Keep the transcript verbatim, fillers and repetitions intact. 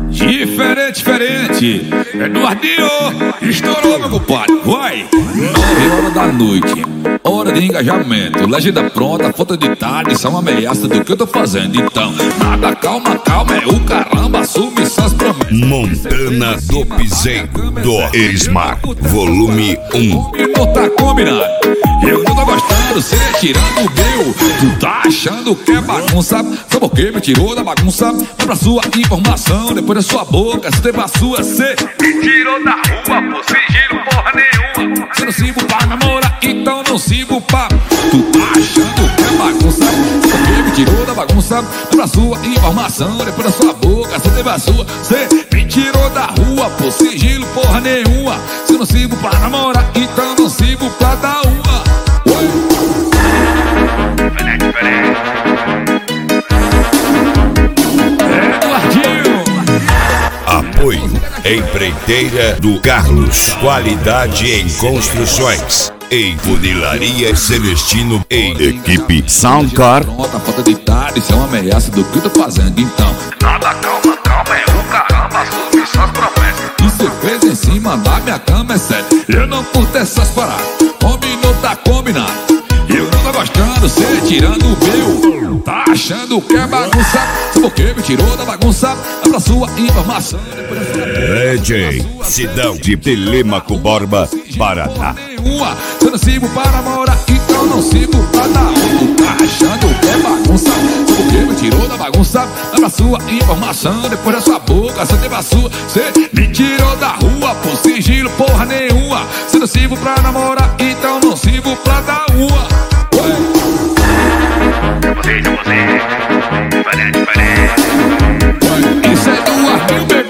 Diferente, diferente. Eduardinho, estourou, meu compadre. Vai. Nove horas da noite, hora de engajamento. Legenda pronta, foto de tarde, são ameaças do que eu tô fazendo. Então, nada, calma, calma, é o caramba, assume suas promessas. Montana do Piseiro, do Erismar, volume um. E não tá combinado. Eu não tô gostando, cê tirando o meu. Tu tá achando que é bagunça? Só porque me tirou da bagunça. Vai pra sua informação, depois da sua boca, se teve a sua, cê me tirou da rua, por sigilo porra nenhuma. Cê não sirvo pra namorar, então não sirvo pra. Tu tá achando que é bagunça? Só porque me tirou da bagunça. Vai pra sua informação, depois da sua boca, se teve a sua, cê me tirou da rua, por sigilo porra nenhuma. Cê não sirvo pra namorar, então não sirvo pra dar uma. Diferente, diferente. Eduardinho. Apoio Empreiteira do Carlos, qualidade em construções. Em Funilaria Celestino, em equipe Soundcar. Pronta, falta de tarde, isso é uma ameaça do que eu tô fazendo. Então, nada, calma, calma, é o caramba, assume suas promessas. E cê fez em cima da minha cama, é sério. Eu não curto essas paradas, combinou, tá combinado. Eu não tô gostando, cê tirando o meu. Tá achando que é bagunça? Só porque me tirou da bagunça. É pra sua informação. D J Sidão de Telêmaco Borba, Paraná. Cê não sirvo para namorar, então não sirvo pra dar um. Tá achando que é bagunça? Só porque me tirou da bagunça. É pra sua informação, depois da sua boca, cê teve a sua. Cê me tirou da rua, por sigilo porra nenhuma. Cê não sirvo pra namorar, então não sirvo pra dar uma. Você, você, diferente, diferente. Isso é do Eduardinho, bebê.